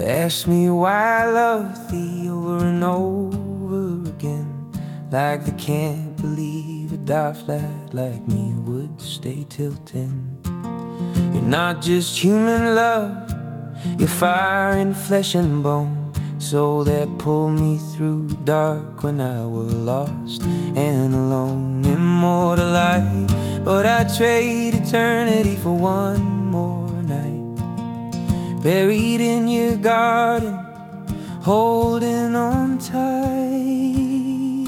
ask me why I love thee over and over again, like they can't believe a die flat like me would stay till 10. You're not just human love, you're fire in flesh and bone, soul that pulled me through dark when I was lost and alone. Immortal light, but I trade eternity for one more night, buried in your garden, holding on tight.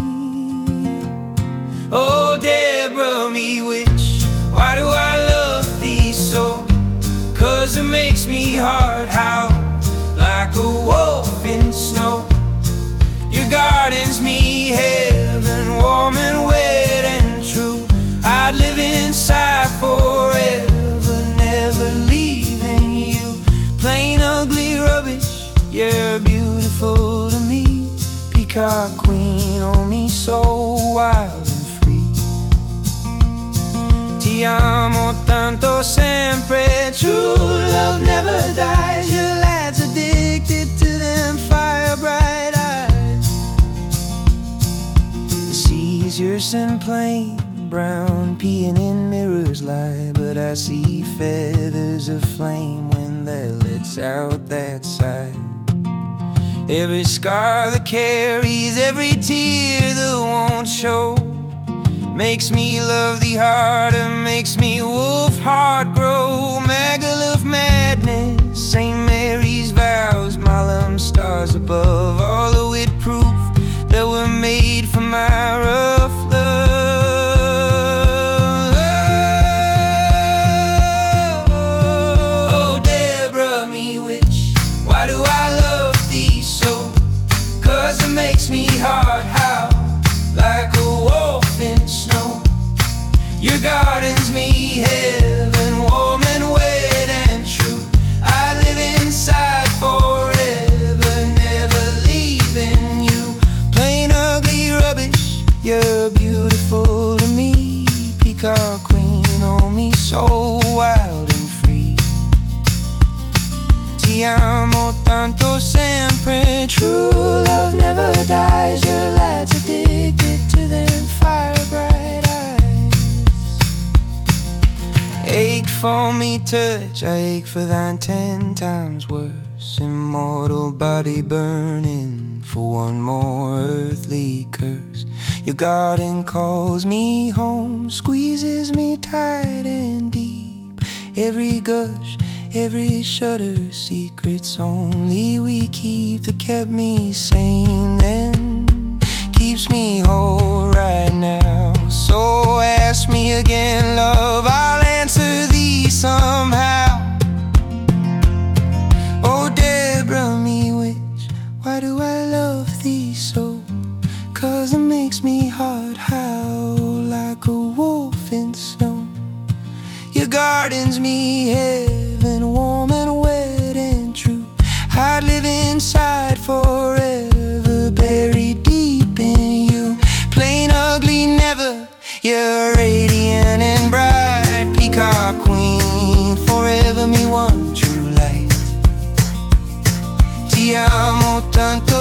Oh, Deborah, me witch, why do I love thee so? 'Cause it makes me heart howl like a wolf in snow. Your garden's me heaven, warm and wet and true. I'd live inside forever, never leaving you. Plain ugly rubbish, you're beautiful to me. Peacock queen, oh me so wild and free. Ti amo tanto sempre, true love never dies. Your lad's addicted to them fire bright eyes. The seas yours and plain, brown peeing in mirrors lie, but I see feathers of flame when that lets out that side. Every scar that carries, every tear that won't show, makes me love thee harder, makes me wolf heart grow. Megalith madness, St. Mary's vows, Malam stars above, all the wit proof that were made for my rough love. Oh, Deborah, me witch, why do I love thee so? 'Cause it makes me heart howl like a wolf in snow. Your garden's me heaven, warm and wet and true. I live inside forever, never leaving you. Plain ugly rubbish, you're beautiful to me. Peacock queen, oh me so wild and free. Ti amo tanto sempre, true love never dies. Your lad's addicted to them fire bright eyes. Ache for me touch, I ache for thine 10 times worse. Immortal body burning for one more earthly curse. Your garden calls me home, squeezes me tight and deep. Every gush, every shudder, secrets only we keep, that kept me sane then, keeps me whole right now. So ask me again, love, I'll answer thee somehow. Oh, Deborah, me witch, why do I love thee so? 'Cause it makes me heart howl like a wolf in snow. Your garden's me heaven, warm and wet and true. I'd live inside forever, buried deep in you. Plain ugly never, you're radiant and bright. Peacock queen, forever me one true light. Ti amo tanto